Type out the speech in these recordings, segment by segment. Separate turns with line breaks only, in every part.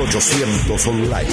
1800 Online.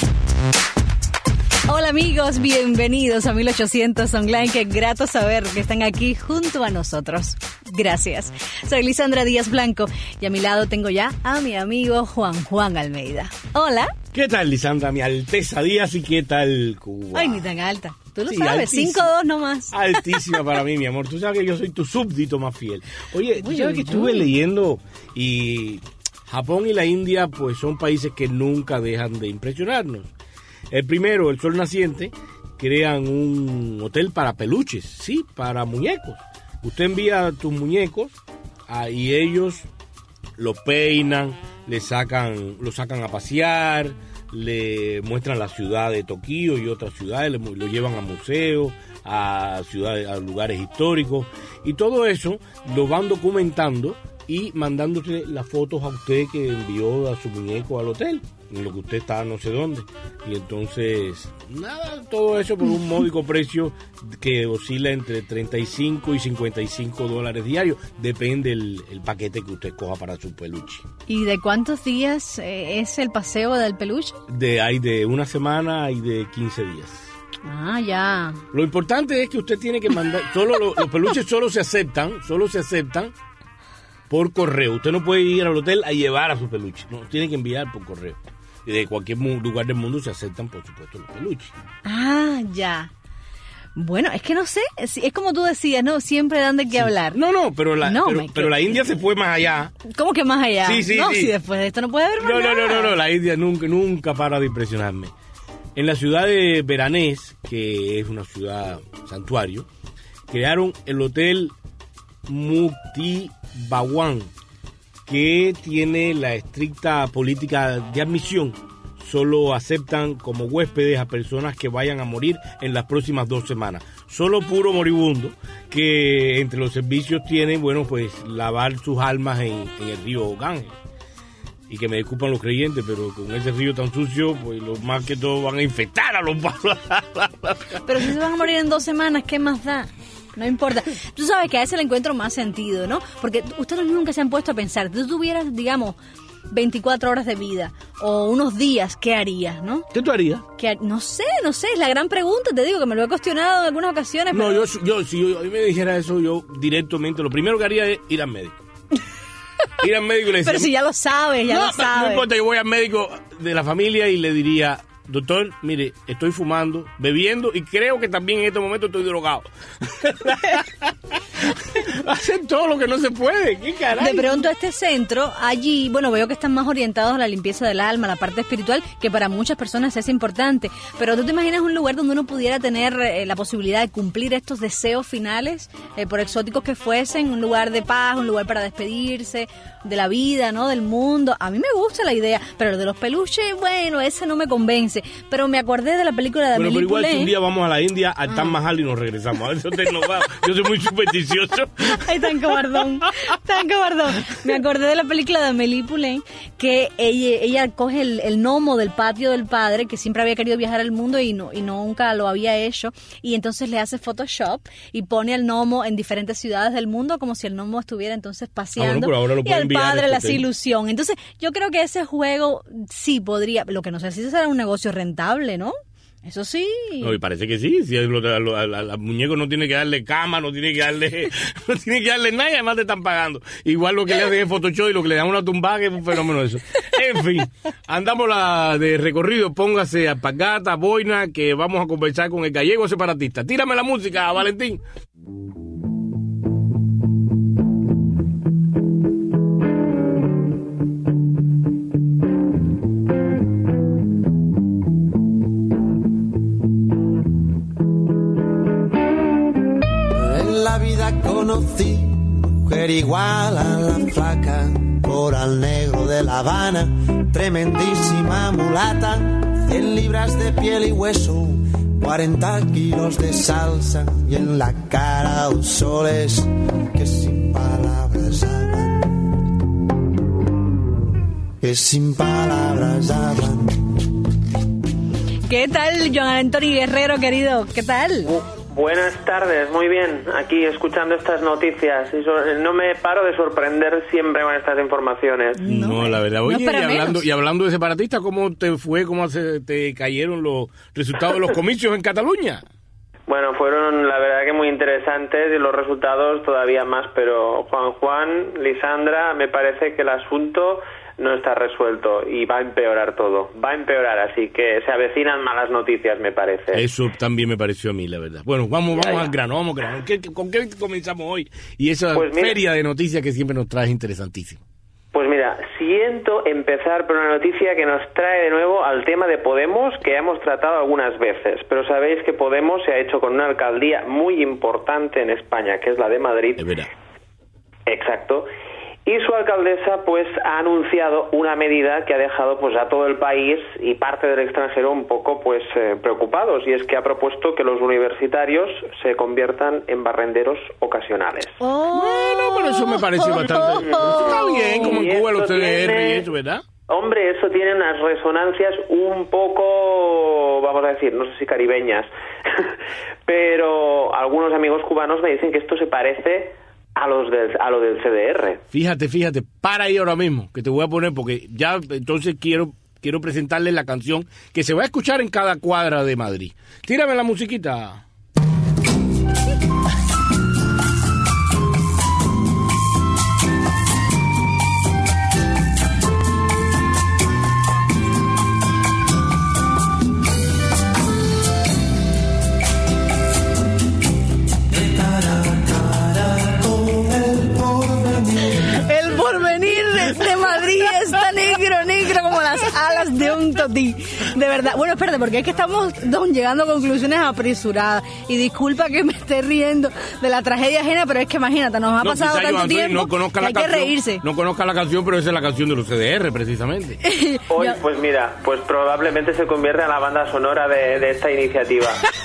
Hola amigos, bienvenidos a 1800 Online. Qué grato saber que están aquí junto a nosotros. Gracias. Soy Lisandra Díaz Blanco y a mi lado tengo ya a mi amigo Juan Almeida. Hola.
¿Qué tal, Lisandra? Mi Alteza Díaz, y ¿qué tal, Cuba?
Ay, ni tan alta. Tú lo sabes,
altísima.
5'2" nomás.
Altísima para mí, mi amor. Tú sabes que yo soy tu súbdito más fiel. Oye, tú sabes que estuve leyendo y Japón y la India pues son países que nunca dejan de impresionarnos. El primero, el Sol Naciente, crean un hotel para peluches, sí, para muñecos. Usted envía tus muñecos y ellos lo peinan, los sacan a pasear, le muestran la ciudad de Tokio y otras ciudades, lo llevan a museos, a lugares históricos, y todo eso lo van documentando y mandándole las fotos a usted que envió a su muñeco al hotel, en lo que usted está no sé dónde. Y entonces, nada, todo eso por un módico precio que oscila entre $35 y $55 diarios. Depende el paquete que usted coja para su peluche.
¿Y de cuántos días es el paseo del peluche?
Hay de una semana y de 15 días.
Ah, ya.
Lo importante es que usted tiene que mandar, los peluches solo se aceptan por correo. Usted no puede ir al hotel a llevar a su peluche, no, tiene que enviar por correo. Y de cualquier lugar del mundo se aceptan, por supuesto, los peluches.
Ah, ya. Bueno, es que no sé, es como tú decías, ¿no? Siempre dan de qué hablar.
No, pero la India se fue más allá.
¿Cómo que más allá?
Sí.
Si después de esto no puede haber más nada.
No, la India nunca para de impresionarme. En la ciudad de Beranés, que es una ciudad santuario, crearon el hotel Mukti Bhawan, que tiene la estricta política de admisión. Solo aceptan como huéspedes a personas que vayan a morir en las próximas 2 semanas. Solo puro moribundo, que entre los servicios tienen, bueno, pues lavar sus almas en el río Ganges. Y que me disculpan los creyentes, pero con ese río tan sucio, pues los más que todo van a infectar a los pasos.
Pero si se van a morir en 2 semanas, ¿qué más da? No importa. Tú sabes que a ese le encuentro más sentido, ¿no? Porque ustedes nunca se han puesto a pensar, si tú tuvieras, digamos, 24 horas de vida o unos días, ¿qué harías, no?
¿Qué tú harías?
No sé, es la gran pregunta, te digo que me lo he cuestionado en algunas ocasiones.
No,
pero...
si a mí me dijera eso, yo directamente, lo primero que haría es ir al médico. Ir al médico y le decía,
pero si ya lo sabes, lo sabes.
No importa, yo voy al médico de la familia y le diría, doctor, mire, estoy fumando, bebiendo y creo que también en este momento estoy drogado. Hacen todo lo que no se puede, ¿qué caray?
De pronto este centro, allí, bueno, veo que están más orientados a la limpieza del alma, la parte espiritual, que para muchas personas es importante. Pero ¿tú te imaginas un lugar donde uno pudiera tener la posibilidad de cumplir estos deseos finales, por exóticos que fuesen, un lugar de paz, un lugar para despedirse de la vida, ¿no? Del mundo? A mí me gusta la idea, pero lo de los peluches, bueno, ese no me convence. Pero me acordé de la película de Amélie Poulain.
Pero igual si un día vamos a la India, al Taj Mahal y nos regresamos. A ver si usted nos va. Yo soy muy supersticioso.
Ay, tan cobardón. Me acordé de la película de Amélie Poulain, que ella coge el gnomo del patio del padre, que siempre había querido viajar al mundo y nunca lo había hecho, y entonces le hace Photoshop y pone al gnomo en diferentes ciudades del mundo como si el gnomo estuviera entonces paseando,
pero ahora lo
y al padre le hace
hotel.
ilusión. Entonces yo creo que ese juego sí podría, lo que no sé si será un negocio rentable, ¿no? Eso sí.
No, y parece que sí. Si al muñeco no tiene que darle cama, no tiene que darle nada, y además te están pagando. Igual lo que le hacen en Photoshop y lo que le dan una tumbada, que es un fenómeno eso. En fin, andamos de recorrido. Póngase alpargata, boina, que vamos a conversar con el gallego separatista. Tírame la música, Valentín.
Conocí mujer igual a la flaca, coral negro de La Habana, tremendísima mulata, 100 libras de piel y hueso, 40 kilos de salsa y en la cara un soles que sin palabras hablan, que sin palabras hablan.
¿Qué tal, Joan Antonio Guerrero, querido? ¿Qué tal?
Buenas tardes, muy bien. Aquí escuchando estas noticias. No me paro de sorprender siempre con estas informaciones.
No, la verdad. Oye, y hablando de separatistas, ¿cómo te fue? ¿Cómo te cayeron los resultados de los comicios en Cataluña?
Bueno, fueron la verdad que muy interesantes y los resultados todavía más, pero Juan, Lisandra, me parece que el asunto no está resuelto y va a empeorar todo. Va a empeorar, así que se avecinan malas noticias, me parece.
Eso también me pareció a mí, la verdad. Bueno, vamos al grano. ¿Con qué comenzamos hoy? Y esa feria de noticias que siempre nos trae interesantísimo.
Pues mira, siento empezar por una noticia que nos trae de nuevo al tema de Podemos, que hemos tratado algunas veces, pero sabéis que Podemos se ha hecho con una alcaldía muy importante en España, que es la de Madrid.
Es verdad.
Exacto. Y su alcaldesa pues ha anunciado una medida que ha dejado pues a todo el país y parte del extranjero un poco pues preocupados, y es que ha propuesto que los universitarios se conviertan en barrenderos ocasionales.
Bueno, pero eso me parece bastante... Está bien, como en Cuba los CDR y eso, ¿verdad?
Hombre, eso tiene unas resonancias un poco, vamos a decir, no sé si caribeñas, pero algunos amigos cubanos me dicen que esto se parece a lo del CDR.
Fíjate, para ahí ahora mismo, que te voy a poner, porque ya entonces quiero presentarles la canción que se va a escuchar en cada cuadra de Madrid. Tírame la musiquita.
Alas de un totí, de verdad. Bueno, espérate, porque es que estamos llegando a conclusiones apresuradas, y disculpa que me esté riendo de la tragedia ajena, pero es que imagínate, nos ha pasado tanto tiempo que hay que reírse.
No conozca la canción, pero esa es la canción de los CDR, precisamente.
Hoy, pues mira, pues probablemente se convierte en la banda sonora de esta iniciativa.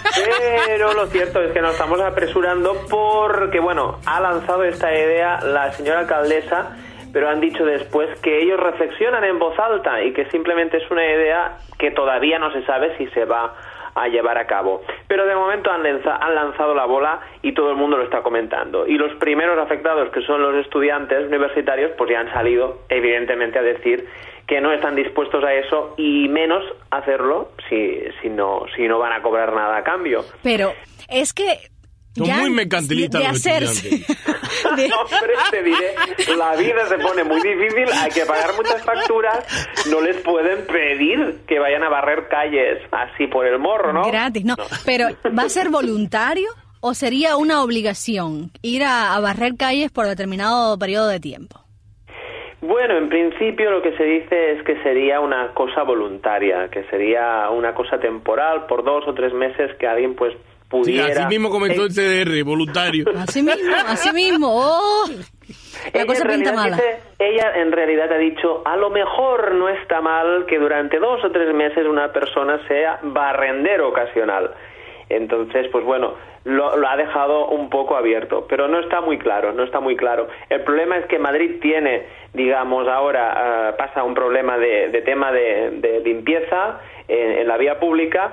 Pero lo cierto es que nos estamos apresurando porque, bueno, ha lanzado esta idea la señora alcaldesa, pero han dicho después que ellos reflexionan en voz alta y que simplemente es una idea que todavía no se sabe si se va a llevar a cabo. Pero de momento han lanzado la bola y todo el mundo lo está comentando. Y los primeros afectados, que son los estudiantes universitarios, pues ya han salido evidentemente a decir que no están dispuestos a eso, y menos hacerlo si no van a cobrar nada a cambio.
Pero es que...
Son muy mercantilistas los estudiantes.
No, pero te diré, la vida se pone muy difícil, hay que pagar muchas facturas, no les pueden pedir que vayan a barrer calles así por el morro, ¿no?
Gratis, no. Pero ¿va a ser voluntario o sería una obligación ir a barrer calles por determinado periodo de tiempo?
Bueno, en principio lo que se dice es que sería una cosa voluntaria, que sería una cosa temporal por 2 o 3 meses, que alguien pues pudiera...
Sí, así mismo comentó el CDR, voluntario.
Así mismo. Oh, la cosa pinta mala.
Ella en realidad ha dicho, a lo mejor no está mal que durante 2 o 3 meses una persona sea barrendero ocasional. Entonces, pues bueno, lo ha dejado un poco abierto, pero no está muy claro. El problema es que Madrid tiene, digamos, ahora pasa un problema de tema de limpieza en la vía pública,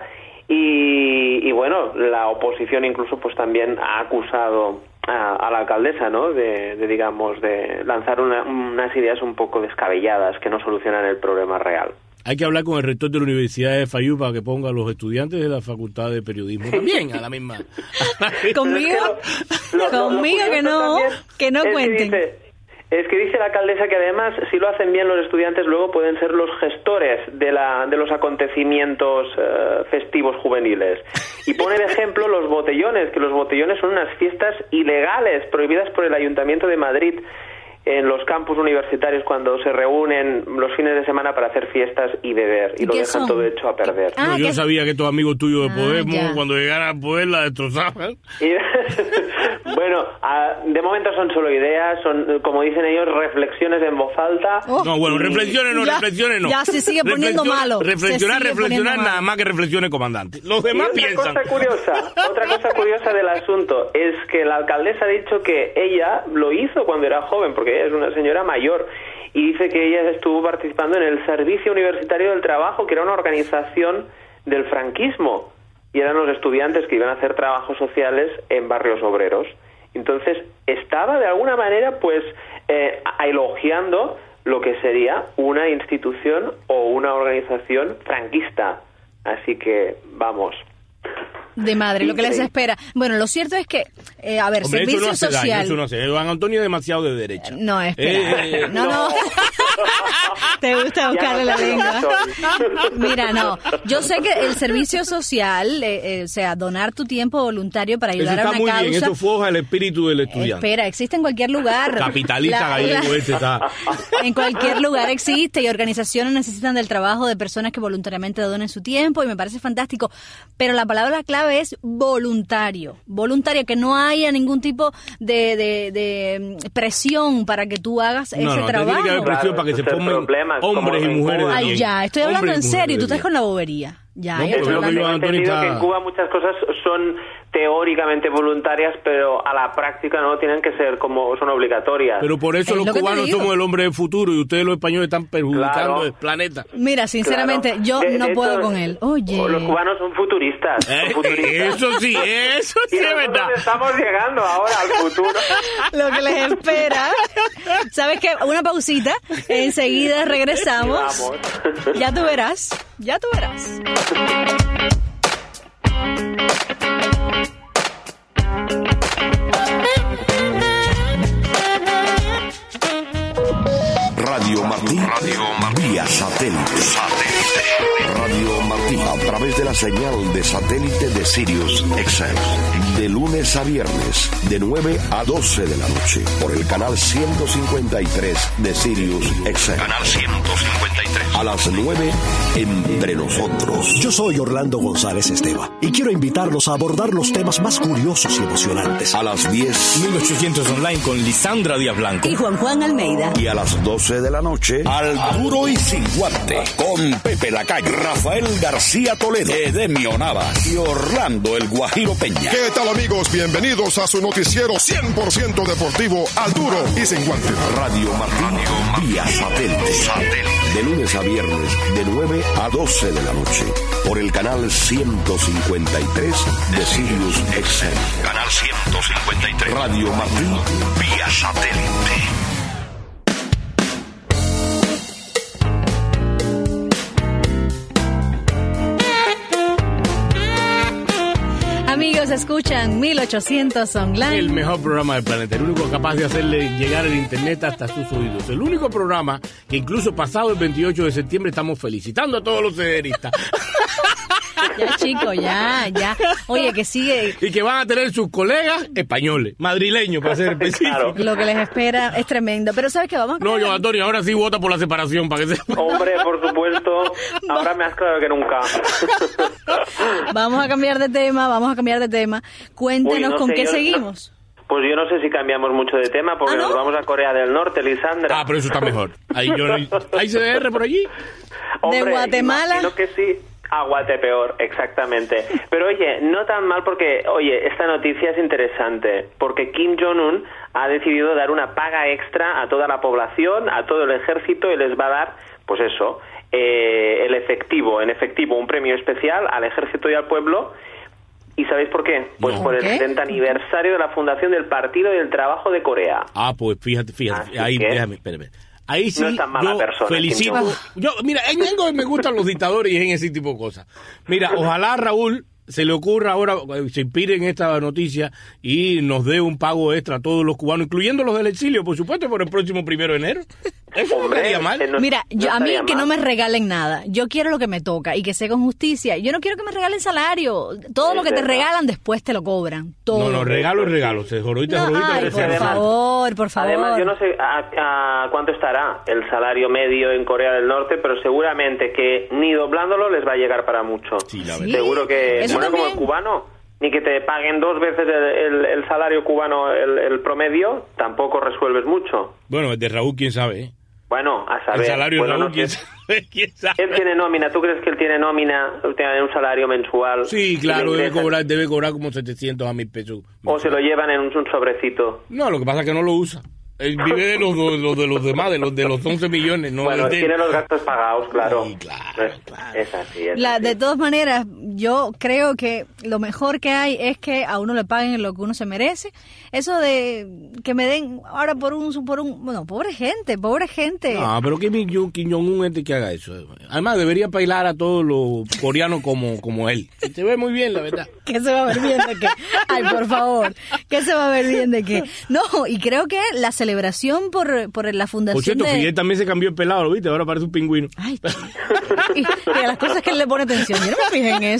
y bueno, la oposición incluso pues también ha acusado a la alcaldesa, ¿no? de lanzar unas ideas un poco descabelladas que no solucionan el problema real.
Hay que hablar con el rector de la Universidad de FAYU para que ponga a los estudiantes de la Facultad de Periodismo también a la misma.
Conmigo que no cuenten.
Es que dice la alcaldesa que además, si lo hacen bien los estudiantes, luego pueden ser los gestores de los acontecimientos festivos juveniles. Y pone de ejemplo los botellones, que los botellones son unas fiestas ilegales, prohibidas por el Ayuntamiento de Madrid, en los campus universitarios, cuando se reúnen los fines de semana para hacer fiestas y beber, y lo dejan todo hecho a perder.
Yo sabía que estos amigos tuyos de Podemos, cuando llegaran al poder, la destrozaban.
Bueno, de momento son solo ideas, son, como dicen ellos, reflexiones en voz alta.
No, bueno, reflexiones no.
Ya se sigue poniendo malo.
Reflexionar, nada más que reflexione comandante. Los demás piensan.
Otra cosa curiosa del asunto es que la alcaldesa ha dicho que ella lo hizo cuando era joven, porque ella es una señora mayor, y dice que ella estuvo participando en el Servicio Universitario del Trabajo, que era una organización del franquismo. y eran los estudiantes que iban a hacer trabajos sociales en barrios obreros. Entonces estaba de alguna manera pues elogiando lo que sería una institución o una organización franquista. Así que vamos.
De madre, lo que les espera. Bueno, lo cierto es que, a ver,
hombre,
servicio
eso no hace
social.
Daño, eso no hace. Juan Antonio es demasiado de derecha.
No, espera. No. Te gusta buscarle la lengua. Mira, no. Yo sé que el servicio social, o sea, donar tu tiempo voluntario para ayudar
eso
a una
está muy
causa.
bien, eso forja el espíritu del estudiante.
Espera, existe en cualquier lugar.
Capitalista gallego este está.
En cualquier lugar existe y organizaciones necesitan del trabajo de personas que voluntariamente donen su tiempo y me parece fantástico. Pero la palabra clave es voluntario. Voluntario, que no haya ningún tipo de presión para que tú hagas ese trabajo.
Tiene que haber presión para que se formen hombres y mujeres.
Ay, ya, estoy hablando en serio, tú estás con la bobería. Ya,
no, pero tengo entendido que en Cuba muchas cosas son teóricamente voluntarias, pero a la práctica no tienen que ser como son obligatorias.
Pero por eso los cubanos somos el hombre del futuro y ustedes los españoles están perjudicando el planeta.
Mira, sinceramente, yo no puedo con él. Oye.
Los cubanos son futuristas.
Eso sí es verdad.
Estamos llegando ahora al futuro.
Lo que les espera. ¿Sabes qué? Una pausita. Enseguida regresamos. Ya tú verás.
Radio Martí, vía satélite. Radio Martí, a través de la señal de satélite de Sirius XM. De lunes a viernes, de 9 a 12 de la noche, por el canal 153 de Sirius XM. Canal 153. A las 9, Entre Nosotros.
Yo soy Orlando González Esteva y quiero invitarlos a abordar los temas más curiosos y emocionantes.
A las 10,
1800 Online con Lisandra Díaz Blanco
y Juan Almeida.
Y a las 12 de la noche, Al Duro y Sin Guante, con Pepe Lacalle, Rafael García Toledo, Edemio Navas y Orlando El Guajiro Peña.
¿Qué tal, amigos? Bienvenidos a su noticiero 100% deportivo, Al Duro y Sin Guante.
Radio Martí, vía satélite. De lunes a viernes, de 9 a 12 de la noche, por el canal 153 de Sirius XM. Canal 153. Radio Martí, vía satélite.
Amigos, escuchan 1800 Online.
El mejor programa del planeta, el único capaz de hacerle llegar el internet hasta sus oídos. El único programa que incluso pasado el 28 de septiembre estamos felicitando a todos los cederistas.
Ya, chicos, ya. Oye, que sigue.
Y que van a tener sus colegas españoles, madrileños, para ser específicos.
Claro.
Lo que les espera es tremendo. Pero ¿sabes qué? Vamos a...
No, yo, Antonio, ahora sí vota por la separación, para que se...
Hombre, por supuesto. Ahora me has claro que nunca.
Vamos a cambiar de tema. Cuéntenos con qué seguimos.
Pues yo no sé si cambiamos mucho de tema, porque nos vamos a Corea del Norte, Lisandra.
Pero eso está mejor. ¿Hay CDR por allí?
Hombre,
de Guatemala.
Imagino que sí. A Guatepeor, exactamente. Pero oye, no tan mal porque, esta noticia es interesante, porque Kim Jong-un ha decidido dar una paga extra a toda la población, a todo el ejército, y les va a dar, pues eso, en efectivo, un premio especial al ejército y al pueblo. ¿Y sabéis por qué? Pues por el 70 aniversario de la fundación del Partido del Trabajo de Corea.
Pues fíjate. Ahí, déjame, espérame. Ahí sí,
no es tan mala persona,
felicito. Mira, en algo me gustan los dictadores y en ese tipo de cosas. Mira, ojalá Raúl se le ocurra ahora, se inspire en esta noticia y nos dé un pago extra a todos los cubanos, incluyendo los del exilio, por supuesto, por el próximo 1 de enero. Eso no estaría mal.
Mira, a mí que no me regalen nada. Yo quiero lo que me toca y que sea con justicia. Yo no quiero que me regalen salario. Todo lo que te regalan después te lo cobran. Todo.
No, regalo. Jorodita.
Por favor.
Además, yo no sé a cuánto estará el salario medio en Corea del Norte, pero seguramente que ni doblándolo les va a llegar para mucho.
Sí, la verdad.
Seguro que, como el cubano, ni que te paguen 2 veces el salario cubano, el promedio, tampoco resuelves mucho.
Bueno, el de Raúl, quién sabe, ¿eh?
Bueno, a saber.
El salario de Raúl,
no
¿quién sabe?
Él tiene nómina. ¿Tú crees que él tiene nómina? ¿Tiene un salario mensual?
Sí, claro, debe cobrar como 700 a 1,000 pesos.
¿O se lo llevan en un sobrecito?
No, lo que pasa es que no lo usa. Vive de los demás, de los 11 millones. No
bueno,
tiene
los gastos pagados, claro.
Sí, claro.
Es así.
De todas maneras, yo creo que lo mejor que hay es que a uno le paguen lo que uno se merece. Eso de que me den ahora por un bueno, pobre gente.
No, pero Kim Jong-un es que haga eso. Además, debería bailar a todos los coreanos como él. Se ve muy bien, la verdad.
¿Qué se va a ver bien de qué? Ay, por favor. ¿Qué se va a ver bien de qué? No, y creo que la celebración por la fundación.
Por cierto, Fidel también se cambió el pelado, ¿lo viste? Ahora parece un pingüino.
Ay, y a las cosas que él le pone atención. Yo no me fijé en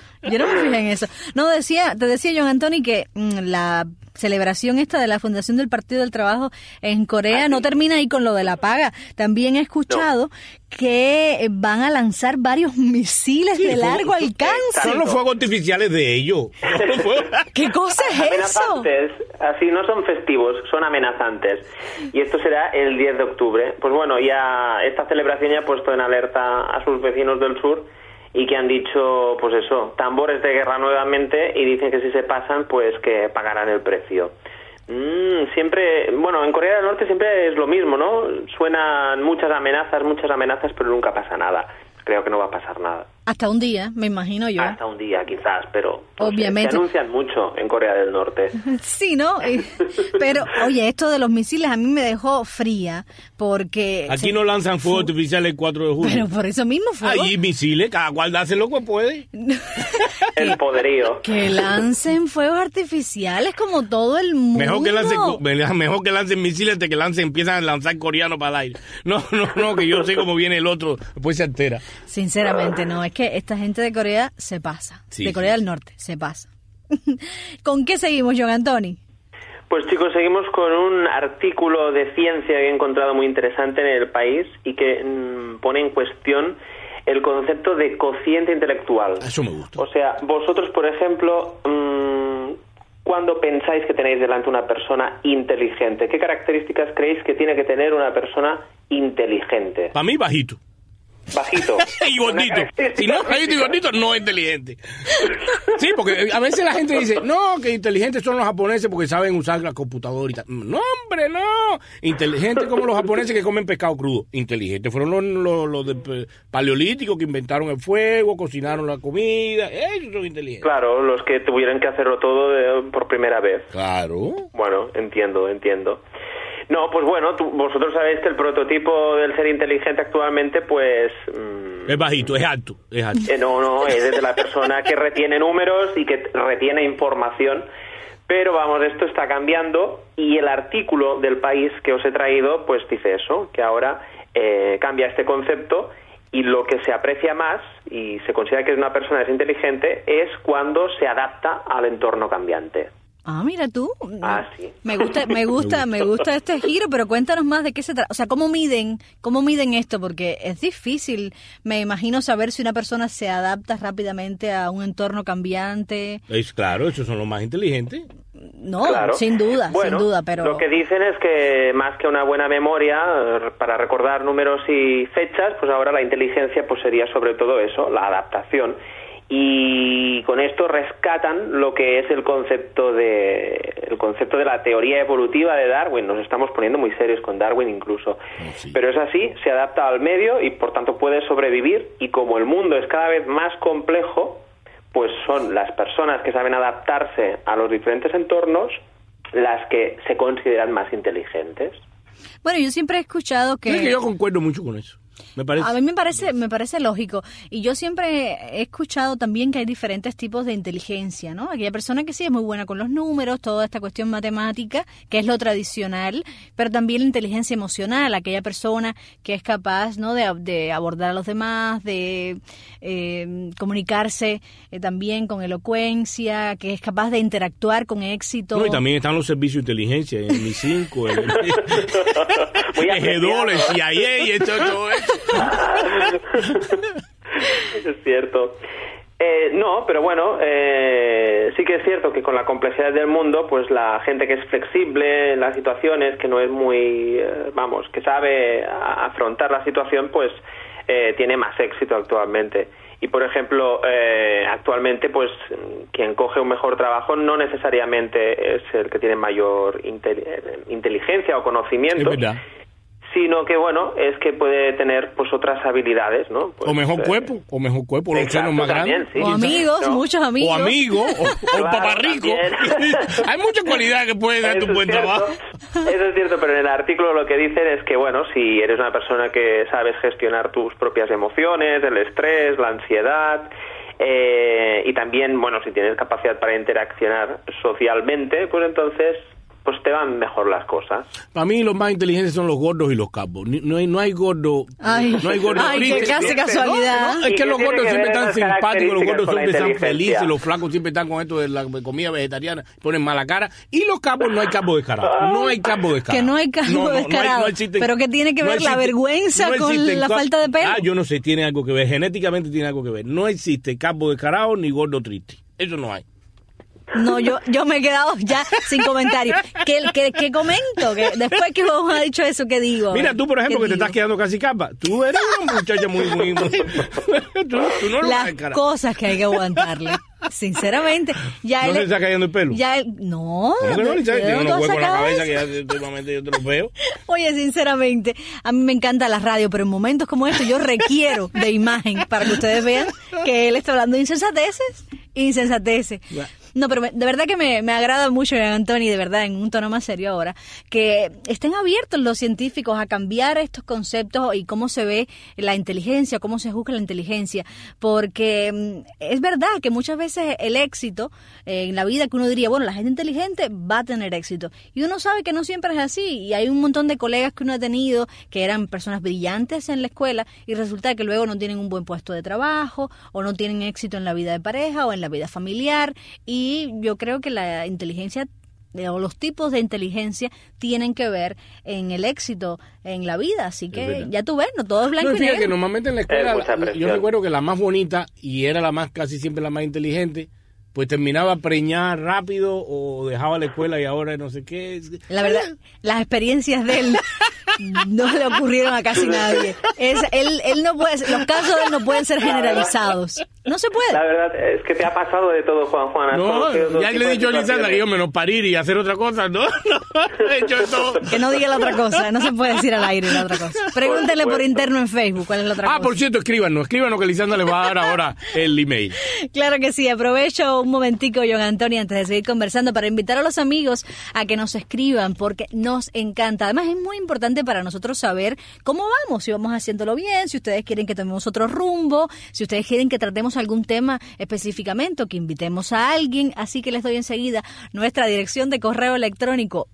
eso. No, te decía John Anthony que la celebración esta de la fundación del Partido del Trabajo en Corea no termina ahí con lo de la paga. También he escuchado que van a lanzar varios misiles de largo alcance.
Son los fuegos artificiales de ellos.
¿Qué cosa es eso?
Así no son festivos, son amenazantes. Y esto será el 10 de octubre. Pues bueno, ya esta celebración ya ha puesto en alerta a sus vecinos del sur y que han dicho, pues eso, tambores de guerra nuevamente, y dicen que si se pasan, pues que pagarán el precio. Siempre, bueno, en Corea del Norte siempre es lo mismo, ¿no? Suenan muchas amenazas, pero nunca pasa nada. Creo que no va a pasar nada.
Hasta un día, me imagino yo.
Hasta un día, quizás, pero
obviamente
se anuncian mucho en Corea del Norte.
Sí, ¿no? Pero, oye, esto de los misiles a mí me dejó fría, porque...
Aquí no lanzan fuegos artificiales el 4 de julio.
Pero por eso mismo fue.
Allí misiles, cada cual hace lo que puede.
El poderío.
Que lancen fuegos artificiales como todo el mundo.
Mejor que lancen misiles de que empiezan a lanzar coreanos para el aire. No, que yo sé cómo viene el otro, después se entera.
Sinceramente, no, es que esta gente de Corea se pasa. Sí, de Corea del Norte se pasa. ¿Con qué seguimos, John Anthony?
Pues chicos, seguimos con un artículo de ciencia que he encontrado muy interesante en El País y que pone en cuestión el concepto de cociente intelectual.
Eso me gusta.
O sea, vosotros, por ejemplo, cuando pensáis que tenéis delante una persona inteligente, ¿qué características creéis que tiene que tener una persona inteligente?
Para mí, bajito. Y gordito. Si no es bajito y gordito, no es inteligente. Sí, porque a veces la gente dice, no, que inteligentes son los japoneses porque saben usar la computadora y tal. No, hombre, no. Inteligentes como los japoneses que comen pescado crudo. Inteligentes fueron los de paleolíticos que inventaron el fuego, cocinaron la comida. Ellos son inteligentes.
Claro, los que tuvieran que hacerlo todo por primera vez.
Claro.
Bueno, entiendo. No, pues bueno, vosotros sabéis que el prototipo del ser inteligente actualmente, pues...
es bajito, es alto.
No, es de la persona que retiene números y que retiene información. Pero vamos, esto está cambiando y el artículo del País que os he traído, pues dice eso, que ahora cambia este concepto y lo que se aprecia más y se considera que una persona es inteligente es cuando se adapta al entorno cambiante.
Ah, mira tú.
Sí.
Me gusta este giro, pero cuéntanos más de qué se trata. O sea, ¿cómo miden esto? Porque es difícil, me imagino, saber si una persona se adapta rápidamente a un entorno cambiante.
Claro, esos son los más inteligentes.
No, claro. Sin duda, pero...
Lo que dicen es que más que una buena memoria para recordar números y fechas, pues ahora la inteligencia pues sería sobre todo eso, la adaptación. Y con esto rescatan lo que es el concepto de la teoría evolutiva de Darwin. Nos estamos poniendo muy serios con Darwin incluso. Sí. Pero es así, se adapta al medio y por tanto puede sobrevivir, y como el mundo es cada vez más complejo, pues son las personas que saben adaptarse a los diferentes entornos las que se consideran más inteligentes.
Bueno, yo siempre he escuchado que...
Es que yo concuerdo mucho con eso.
A mí me parece lógico, y yo siempre he escuchado también que hay diferentes tipos de inteligencia, ¿no? Aquella persona que sí es muy buena con los números, toda esta cuestión matemática, que es lo tradicional, pero también la inteligencia emocional, aquella persona que es capaz, ¿no?, de abordar a los demás, de comunicarse también con elocuencia, que es capaz de interactuar con éxito.
No, y también están los servicios de inteligencia, el Mi 5, el G2, y ahí y todo eso.
Es cierto. No, pero bueno, sí que es cierto que con la complejidad del mundo, pues la gente que es flexible en las situaciones, que no es muy, que sabe afrontar la situación, pues tiene más éxito actualmente. Y, por ejemplo, actualmente, pues, quien coge un mejor trabajo no necesariamente es el que tiene mayor inteligencia o conocimiento, sino que, bueno, es que puede tener, pues, otras habilidades, ¿no? Pues,
o mejor cuerpo, los senos más grandes.
Sí. O amigos, ¿no? Muchos amigos.
O amigos, o un papá rico. Hay muchas cualidades que pueden darte un buen trabajo.
Eso es cierto, pero en el artículo lo que dicen es que, bueno, si eres una persona que sabes gestionar tus propias emociones, el estrés, la ansiedad, y también, bueno, si tienes capacidad para interaccionar socialmente, pues entonces pues te van mejor las cosas.
Para mí los más inteligentes son los gordos y los calvos. No hay gordo. No hay gordo.
Ay, qué casi casualidad.
No, es que los gordos siempre están simpáticos, los gordos siempre están felices, los flacos siempre están con esto de la comida vegetariana, ponen mala cara. Y los calvos no hay calvos descarados. No hay calvos descarados.
Que no hay calvos descarados. Pero ¿qué tiene que ver la vergüenza con la falta de pelo?
Yo no sé, tiene algo que ver. Genéticamente tiene algo que ver. No existe calvo descarado ni gordo triste. Eso no hay.
No, yo me he quedado ya sin comentarios. ¿Qué comento? Después que vos has dicho eso, ¿qué digo?
Mira, tú, por ejemplo, que te estás quedando casi calva. Tú eres una muchacha muy tú no lo
las cosas que hay que aguantarle. Sinceramente. Ya
¿No se está cayendo el pelo?
No.
¿Cómo que no? Tiene unos huecos en la cabeza que ya últimamente yo te los veo.
Oye, sinceramente, a mí me encanta la radio, pero en momentos como estos yo requiero de imagen para que ustedes vean que él está hablando de insensateces. No, pero de verdad que me agrada mucho, Antonio, de verdad, en un tono más serio ahora, que estén abiertos los científicos a cambiar estos conceptos y cómo se ve la inteligencia, cómo se juzga la inteligencia, porque es verdad que muchas veces el éxito en la vida, que uno diría, bueno, la gente inteligente va a tener éxito, y uno sabe que no siempre es así, y hay un montón de colegas que uno ha tenido que eran personas brillantes en la escuela y resulta que luego no tienen un buen puesto de trabajo o no tienen éxito en la vida de pareja o en la vida familiar, y yo creo que la inteligencia o los tipos de inteligencia tienen que ver en el éxito en la vida, así que ya tú ves, no todo es blanco y negro.
Que normalmente en la escuela yo recuerdo que la más bonita y era la más, casi siempre la más inteligente, pues terminaba preñada rápido o dejaba la escuela y ahora no sé qué.
La verdad, las experiencias de él no le ocurrieron a casi nadie. Él no puede, los casos de él no pueden ser generalizados. No se puede.
La verdad es que te ha pasado de todo, Juan.
No, ya le he dicho a Lisandra que yo menos parir y hacer otra cosa, ¿no? He hecho todo.
Que no diga la otra cosa, no se puede decir al aire la otra cosa. Pregúntele por interno en Facebook cuál es la otra cosa.
Por cierto, escríbanos que Lisandra les va a dar ahora el email.
Claro que sí, aprovecho un momentico, John Antonio, antes de seguir conversando, para invitar a los amigos a que nos escriban, porque nos encanta. Además, es muy importante para nosotros saber cómo vamos, si vamos haciéndolo bien, si ustedes quieren que tomemos otro rumbo, si ustedes quieren que tratemos algún tema específicamente o que invitemos a alguien. Así que les doy enseguida nuestra dirección de correo electrónico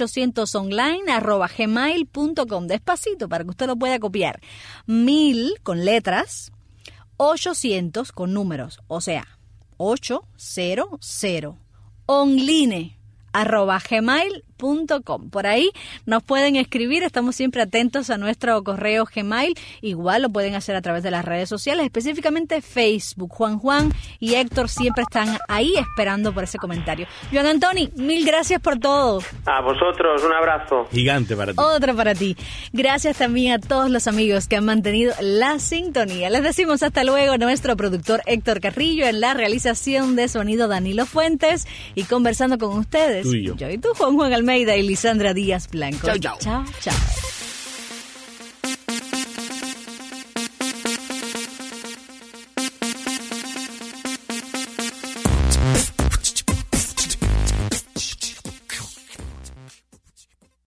1800online@gmail.com. Despacito para que usted lo pueda copiar. 1000 con letras, 800 con números, o sea, 800 online@gmail.com. Por ahí nos pueden escribir, estamos siempre atentos a nuestro correo Gmail, igual lo pueden hacer a través de las redes sociales, específicamente Facebook. Juan y Héctor siempre están ahí esperando por ese comentario. Joan Antoni, mil gracias por todo.
A vosotros, un abrazo
gigante para ti.
Otro para ti. Gracias también a todos los amigos que han mantenido la sintonía. Les decimos hasta luego, nuestro productor Héctor Carrillo, en la realización de sonido Danilo Fuentes, y conversando con ustedes,
tú y yo
y tú, Juan Almeida y Lisandra Díaz Blanco.
Chao.
Chao.